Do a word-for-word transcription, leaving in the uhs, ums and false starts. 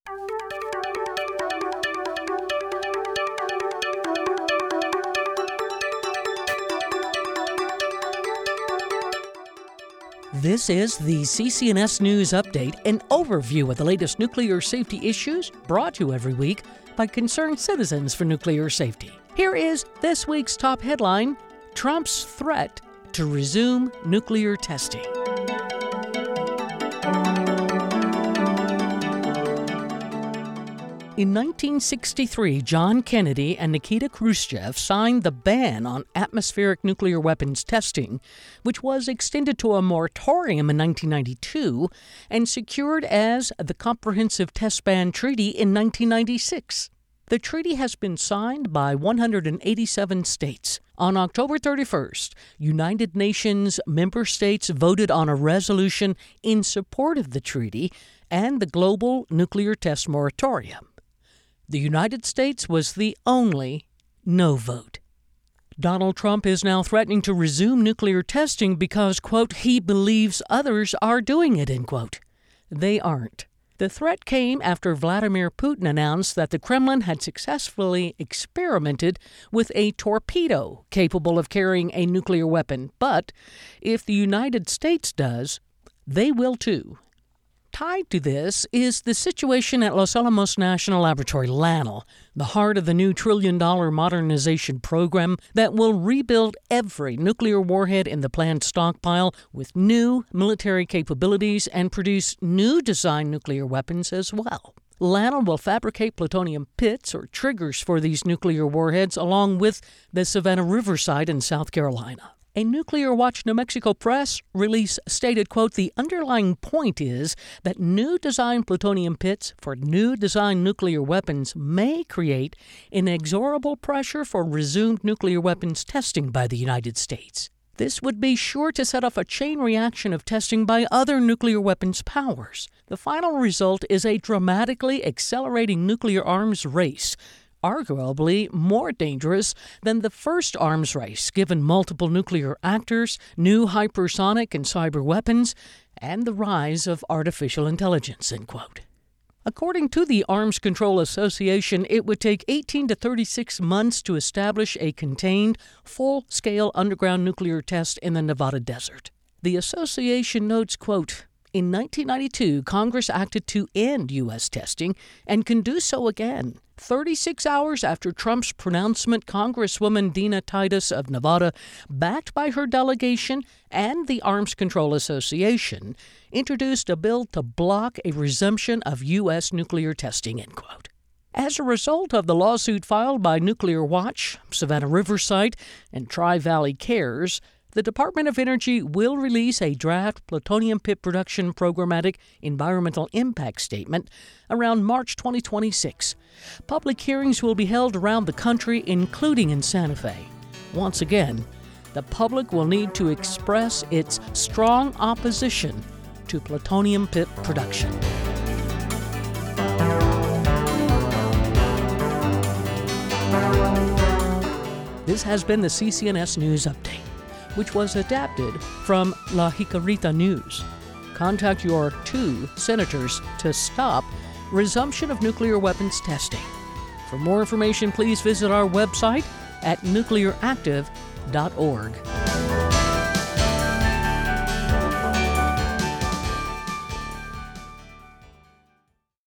This is the C C N S News Update, an overview of the latest nuclear safety issues brought to you every week by concerned citizens for nuclear safety. Here is this week's top headline: Trump's threat to resume nuclear testing. In nineteen sixty-three, John Kennedy and Nikita Khrushchev signed the ban on atmospheric nuclear weapons testing, which was extended to a moratorium in nineteen ninety-two and secured as the Comprehensive Test Ban Treaty in nineteen ninety-six. The treaty has been signed by one hundred eighty-seven states. On October thirty-first, United Nations member states voted on a resolution in support of the treaty and the global nuclear test moratorium. The United States was the only no vote. Donald Trump is now threatening to resume nuclear testing because, quote, he believes others are doing it, end quote. They aren't. The threat came after Vladimir Putin announced that the Kremlin had successfully experimented with a torpedo capable of carrying a nuclear weapon. But if the United States does, they will too. Tied to this is the situation at Los Alamos National Laboratory, LANL, the heart of the new trillion-dollar modernization program that will rebuild every nuclear warhead in the planned stockpile with new military capabilities and produce new design nuclear weapons as well. LANL will fabricate plutonium pits or triggers for these nuclear warheads along with the Savannah River site in South Carolina. A Nuclear Watch New Mexico press release stated, quote, the underlying point is that new design plutonium pits for new design nuclear weapons may create inexorable pressure for resumed nuclear weapons testing by the United States. This would be sure to set off a chain reaction of testing by other nuclear weapons powers. The final result is a dramatically accelerating nuclear arms race, arguably more dangerous than the first arms race, given multiple nuclear actors, new hypersonic and cyber weapons, and the rise of artificial intelligence, end quote. According to the Arms Control Association, it would take eighteen to thirty-six months to establish a contained, full-scale underground nuclear test in the Nevada desert. The association notes, quote, in nineteen ninety-two, Congress acted to end U S testing and can do so again. thirty-six hours after Trump's pronouncement, Congresswoman Dina Titus of Nevada, backed by her delegation and the Arms Control Association, introduced a bill to block a resumption of U S nuclear testing, end quote. As a result of the lawsuit filed by Nuclear Watch, Savannah River Site, and Tri-Valley Cares, the Department of Energy will release a draft plutonium pit production programmatic environmental impact statement around March twenty twenty-six. Public hearings will be held around the country, including in Santa Fe. Once again, the public will need to express its strong opposition to plutonium pit production. This has been the C C N S News Update, which was adapted from La Jicarita News. Contact your two senators to stop resumption of nuclear weapons testing. For more information, please visit our website at nuclear active dot org.